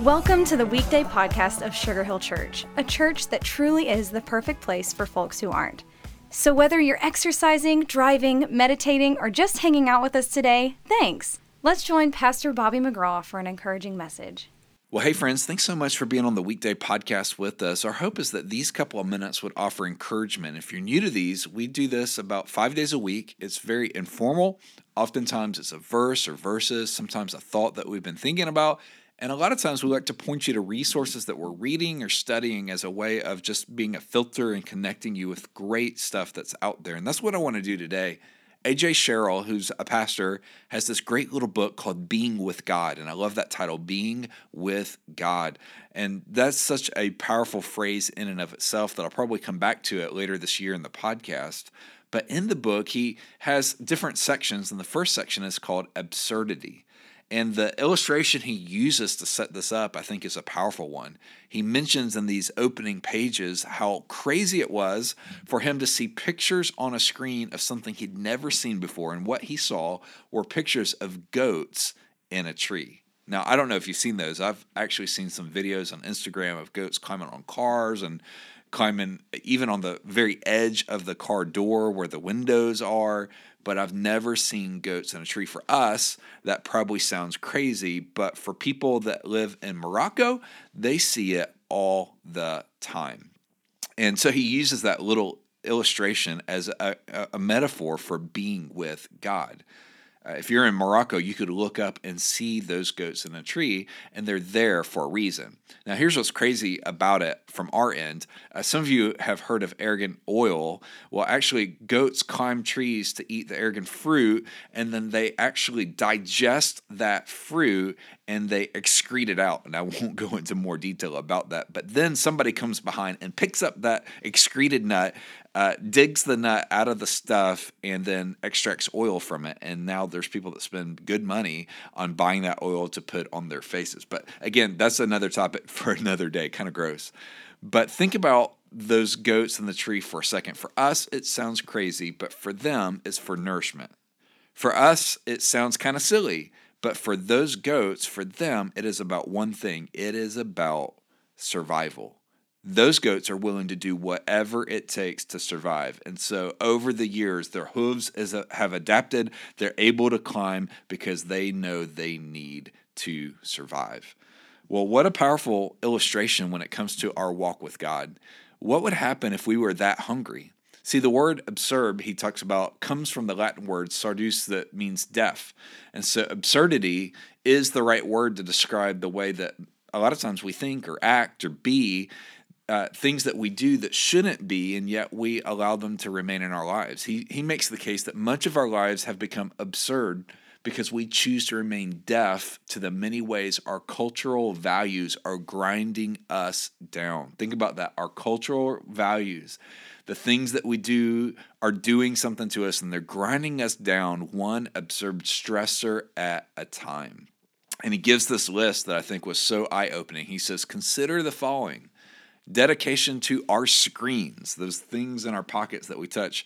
Welcome to the weekday podcast of Sugar Hill Church, a church that truly is the perfect place for folks who aren't. So whether you're exercising, driving, meditating, or just hanging out with us today, thanks. Let's join Pastor Bobby McGraw for an encouraging message. Well, hey friends, thanks so much for being on the weekday podcast with us. Our hope is that these couple of minutes would offer encouragement. If you're new to these, we do this about 5 days a week. It's very informal. Oftentimes it's a verse or verses, sometimes a thought that we've been thinking about. And a lot of times we like to point you to resources that we're reading or studying as a way of just being a filter and connecting you with great stuff that's out there. And that's what I want to do today. A.J. Sherrill, who's a pastor, has this great little book called Being with God. And I love that title, Being with God. And that's such a powerful phrase in and of itself that I'll probably come back to it later this year in the podcast. But in the book, he has different sections. And the first section is called Absurdity. And the illustration he uses to set this up, I think, is a powerful one. He mentions in these opening pages how crazy it was for him to see pictures on a screen of something he'd never seen before. And what he saw were pictures of goats in a tree. Now, I don't know if you've seen those. I've actually seen some videos on Instagram of goats climbing on cars and climbing even on the very edge of the car door where the windows are. But I've never seen goats in a tree. For us, that probably sounds crazy, but for people that live in Morocco, they see it all the time. And so he uses that little illustration as a metaphor for being with God. If you're in Morocco, you could look up and see those goats in a tree, and they're there for a reason. Now, here's what's crazy about it from our end. Some of you have heard of argan oil. Well, actually, goats climb trees to eat the argan fruit, and then they actually digest that fruit, and they excrete it out. And I won't go into more detail about that. But then somebody comes behind and picks up that excreted nut, digs the nut out of the stuff, and then extracts oil from it. And now there's people that spend good money on buying that oil to put on their faces. But again, that's another topic for another day, kind of gross. But think about those goats in the tree for a second. For us, it sounds crazy, but for them, it's for nourishment. For us, it sounds kind of silly, but for those goats, for them, it is about one thing. It is about survival. Those goats are willing to do whatever it takes to survive. And so over the years, their hooves have adapted. They're able to climb because they know they need to survive. Well, what a powerful illustration when it comes to our walk with God. What would happen if we were that hungry? See, the word absurd, he talks about, comes from the Latin word sardus that means deaf. And so absurdity is the right word to describe the way that a lot of times we think or act or be things that we do that shouldn't be, and yet we allow them to remain in our lives. He makes the case that much of our lives have become absurd because we choose to remain deaf to the many ways our cultural values are grinding us down. Think about that. Our cultural values, the things that we do are doing something to us, and they're grinding us down one absurd stressor at a time. And he gives this list that I think was so eye-opening. He says, consider the following. Dedication to our screens, those things in our pockets that we touch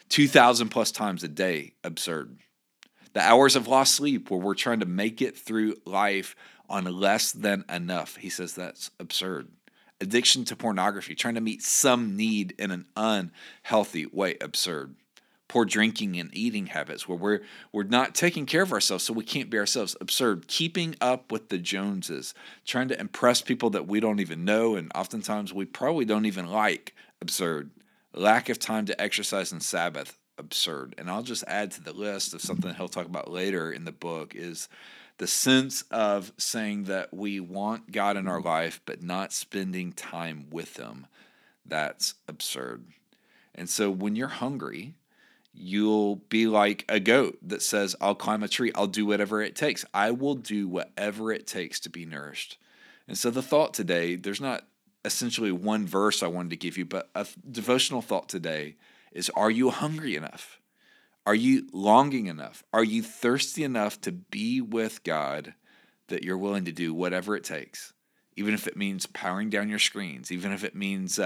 2,000 plus times a day, absurd. The hours of lost sleep where we're trying to make it through life on less than enough, he says that's absurd. Addiction to pornography, trying to meet some need in an unhealthy way, absurd. Poor drinking and eating habits where we're not taking care of ourselves so we can't be ourselves, absurd. Keeping up with the Joneses, trying to impress people that we don't even know and oftentimes we probably don't even like, absurd. Lack of time to exercise and Sabbath, absurd. And I'll just add to the list of something he'll talk about later in the book is the sense of saying that we want God in our life but not spending time with him. That's absurd. And so when you're hungry, you'll be like a goat that says, I'll climb a tree. I'll do whatever it takes. I will do whatever it takes to be nourished. And so the thought today, there's not essentially one verse I wanted to give you, but a devotional thought today is, are you hungry enough? Are you longing enough? Are you thirsty enough to be with God that you're willing to do whatever it takes? Even if it means powering down your screens, even if it means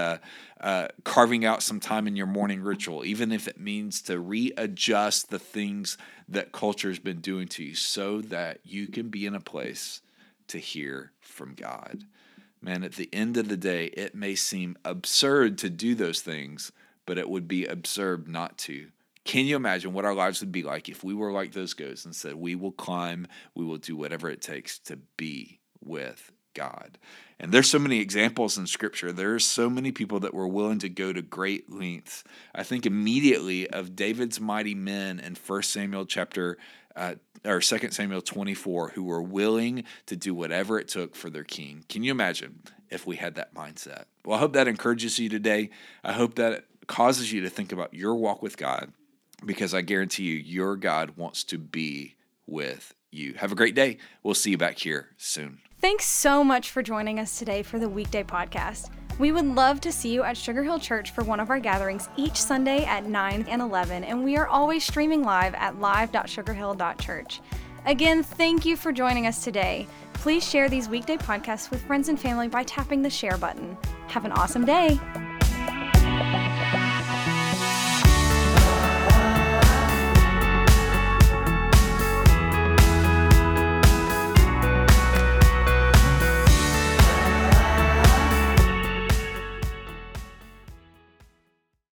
carving out some time in your morning ritual, even if it means to readjust the things that culture has been doing to you so that you can be in a place to hear from God. Man, at the end of the day, it may seem absurd to do those things, but it would be absurd not to. Can you imagine what our lives would be like if we were like those goats and said, we will climb, we will do whatever it takes to be with God? And there's so many examples in Scripture. There's so many people that were willing to go to great lengths. I think immediately of David's mighty men in 2 Samuel 24, who were willing to do whatever it took for their king. Can you imagine if we had that mindset? Well, I hope that encourages you today. I hope that it causes you to think about your walk with God, because I guarantee you, your God wants to be with you. Have a great day. We'll see you back here soon. Thanks so much for joining us today for the Weekday Podcast. We would love to see you at Sugar Hill Church for one of our gatherings each Sunday at 9 and 11, and we are always streaming live at live.sugarhill.church. Again, thank you for joining us today. Please share these weekday podcasts with friends and family by tapping the share button. Have an awesome day.